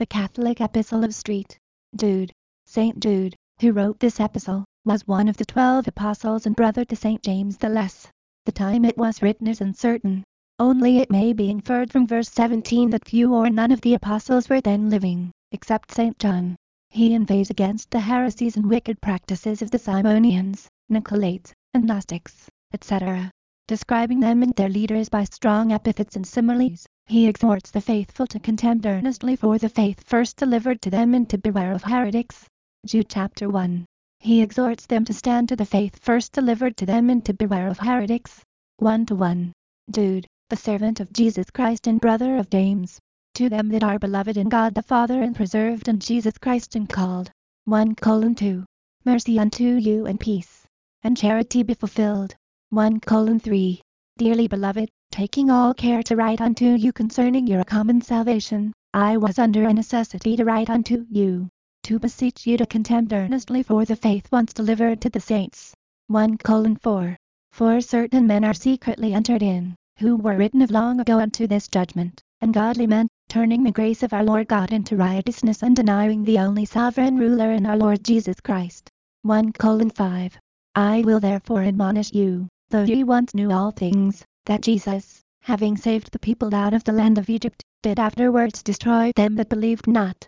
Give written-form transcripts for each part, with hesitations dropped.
The Catholic Epistle of St. Jude. St. Jude, who wrote this epistle, was one of the 12 apostles and brother to St. James the Less. The time it was written is uncertain. Only it may be inferred from verse 17 that few or none of the apostles were then living, except St. John. He inveighs against the heresies and wicked practices of the Simonians, Nicolaitans, and Gnostics, etc. Describing them and their leaders by strong epithets and similes, he exhorts the faithful to contend earnestly for the faith first delivered to them and to beware of heretics. Jude chapter 1. He exhorts them to stand to the faith first delivered to them and to beware of heretics. 1:1. Jude, the servant of Jesus Christ and brother of James, to them that are beloved in God the Father and preserved in Jesus Christ and called. 1:2. Mercy unto you and peace, and charity be fulfilled. 1:3. Dearly beloved, taking all care to write unto you concerning your common salvation, I was under a necessity to write unto you, to beseech you to contend earnestly for the faith once delivered to the saints. 1:4. For certain men are secretly entered in, who were written of long ago unto this judgment, and godly men, turning the grace of our Lord God into riotousness and denying the only sovereign ruler in our Lord Jesus Christ. 1:5. I will therefore admonish you, though ye once knew all things, that Jesus, having saved the people out of the land of Egypt, did afterwards destroy them that believed not.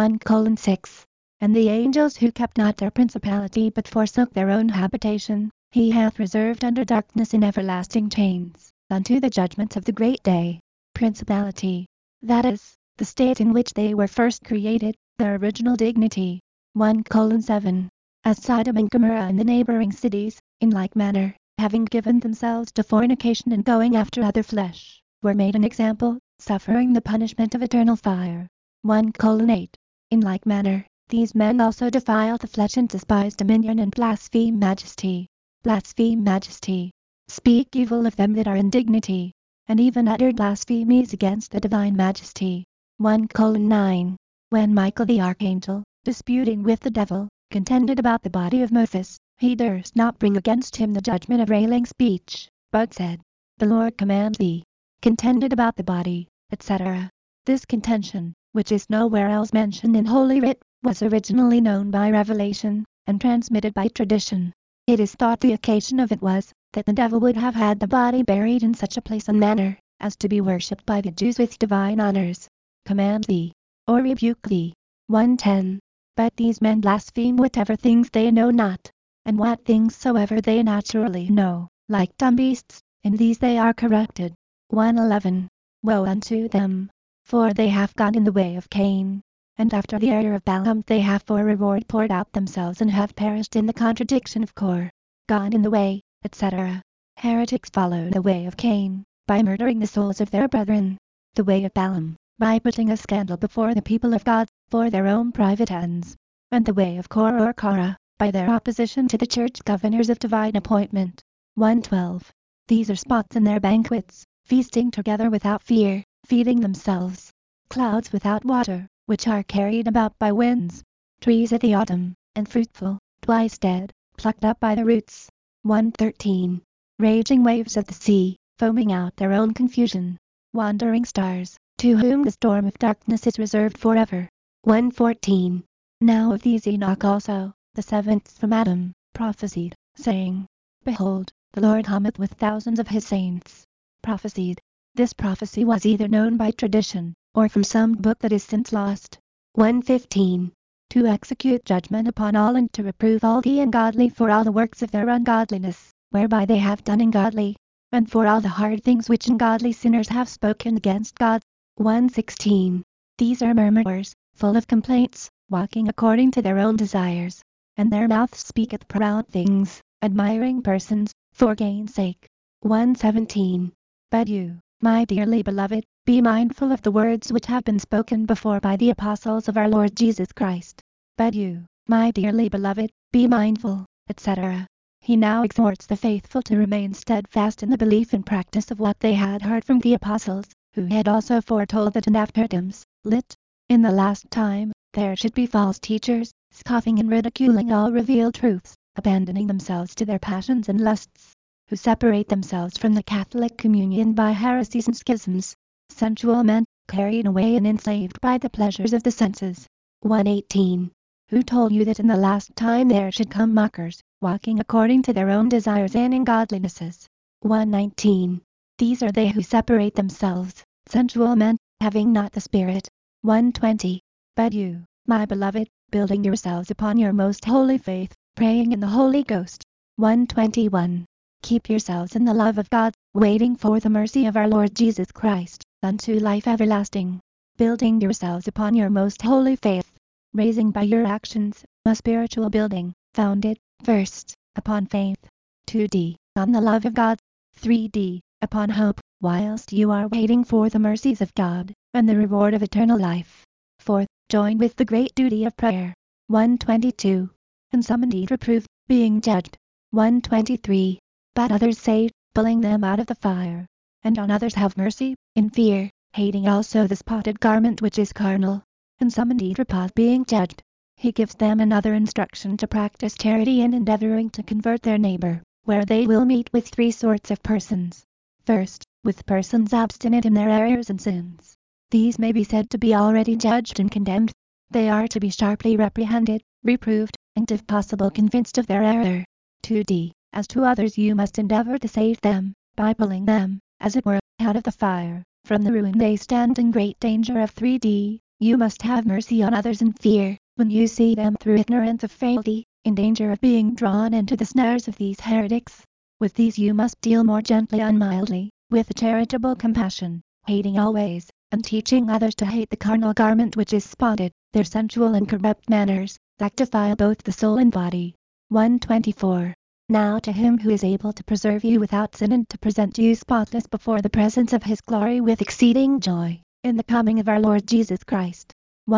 1:6. And the angels who kept not their principality but forsook their own habitation, he hath reserved under darkness in everlasting chains, unto the judgment of the great day. Principality, that is, the state in which they were first created, their original dignity. 1:7. As Sodom and Gomorrah and the neighboring cities, in like manner, having given themselves to fornication and going after other flesh, were made an example, suffering the punishment of eternal fire. 1:8. In like manner, these men also defiled the flesh and despised dominion and blaspheme majesty. Blaspheme majesty. Speak evil of them that are in dignity, and even uttered blasphemies against the divine majesty. 1:9. When Michael the archangel, disputing with the devil, contended about the body of Moses, he durst not bring against him the judgment of railing speech, but said, The Lord command thee. Contended about the body, etc. This contention, which is nowhere else mentioned in Holy Writ, was originally known by revelation, and transmitted by tradition. It is thought the occasion of it was, that the devil would have had the body buried in such a place and manner, as to be worshipped by the Jews with divine honors. Command thee, or rebuke thee. 1:10. But these men blaspheme whatever things they know not, and what things soever they naturally know, like dumb beasts, in these they are corrupted. 1:11. Woe unto them! For they have gone in the way of Cain, and after the error of Balaam they have for reward poured out themselves and have perished in the contradiction of Kor. Gone in the way, etc. Heretics follow the way of Cain, by murdering the souls of their brethren. The way of Balaam, by putting a scandal before the people of God, for their own private ends. And the way of Kor or Korah, by their opposition to the church governors of divine appointment. 1:12. These are spots in their banquets, feasting together without fear, feeding themselves. Clouds without water, which are carried about by winds. Trees of the autumn, and fruitful, twice dead, plucked up by the roots. 1:13. Raging waves of the sea, foaming out their own confusion. Wandering stars, to whom the storm of darkness is reserved forever. 1:14. Now of these Enoch also, the seventh from Adam, prophesied, saying, Behold, the Lord cometh with thousands of his saints. Prophesied. This prophecy was either known by tradition, or from some book that is since lost. 1:15. To execute judgment upon all and to reprove all the ungodly for all the works of their ungodliness, whereby they have done ungodly, and for all the hard things which ungodly sinners have spoken against God. 1:16. These are murmurers, full of complaints, walking according to their own desires, and their mouth speaketh proud things, admiring persons, for gain's sake. 1:17. But you, my dearly beloved, be mindful of the words which have been spoken before by the apostles of our Lord Jesus Christ. But you, my dearly beloved, be mindful, etc. He now exhorts the faithful to remain steadfast in the belief and practice of what they had heard from the apostles, who had also foretold that in after times, lit. In the last time, there should be false teachers, scoffing and ridiculing all revealed truths, abandoning themselves to their passions and lusts, who separate themselves from the Catholic communion by heresies and schisms. Sensual men, carried away and enslaved by the pleasures of the senses. 118. Who told you that in the last time there should come mockers, walking according to their own desires and ungodlinesses? 119. These are they who separate themselves, sensual men, having not the Spirit. 120. But you, my beloved, building yourselves upon your most holy faith, praying in the Holy Ghost. 121. Keep yourselves in the love of God, waiting for the mercy of our Lord Jesus Christ, unto life everlasting. Building yourselves upon your most holy faith, raising by your actions a spiritual building, founded, first, upon faith, 2d, on the love of God, 3d, upon hope, whilst you are waiting for the mercies of God, and the reward of eternal life. 4th, join with the great duty of prayer. 122. And some indeed reprove, being judged. 123. But others save, pulling them out of the fire. And on others have mercy, in fear, hating also the spotted garment which is carnal. And some indeed repose, being judged. He gives them another instruction to practice charity and endeavoring to convert their neighbor, where they will meet with three sorts of persons. First, with persons obstinate in their errors and sins. These may be said to be already judged and condemned. They are to be sharply reprehended, reproved, and if possible convinced of their error. 2d. As to others you must endeavor to save them, by pulling them, as it were, out of the fire, from the ruin they stand in great danger of. 3d. You must have mercy on others in fear, when you see them through ignorance of frailty, in danger of being drawn into the snares of these heretics. With these you must deal more gently and mildly, with a charitable compassion, hating always, and teaching others to hate the carnal garment which is spotted, their sensual and corrupt manners, that defile both the soul and body. 124. Now to him who is able to preserve you without sin and to present you spotless before the presence of his glory with exceeding joy, in the coming of our Lord Jesus Christ.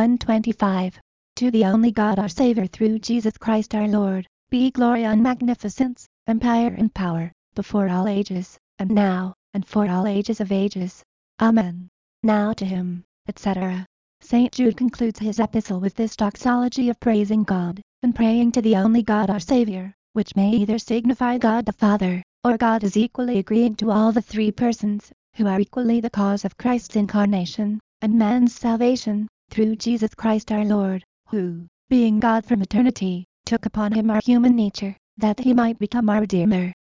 125. To the only God our Saviour through Jesus Christ our Lord, be glory and magnificence, empire and power, before all ages, and now, and for all ages of ages. Amen. Now to him, etc. St. Jude concludes his epistle with this doxology of praising God, and praying to the only God our Saviour, which may either signify God the Father, or God as equally agreeing to all the three persons, who are equally the cause of Christ's incarnation, and man's salvation, through Jesus Christ our Lord, who, being God from eternity, took upon him our human nature, that he might become our Redeemer,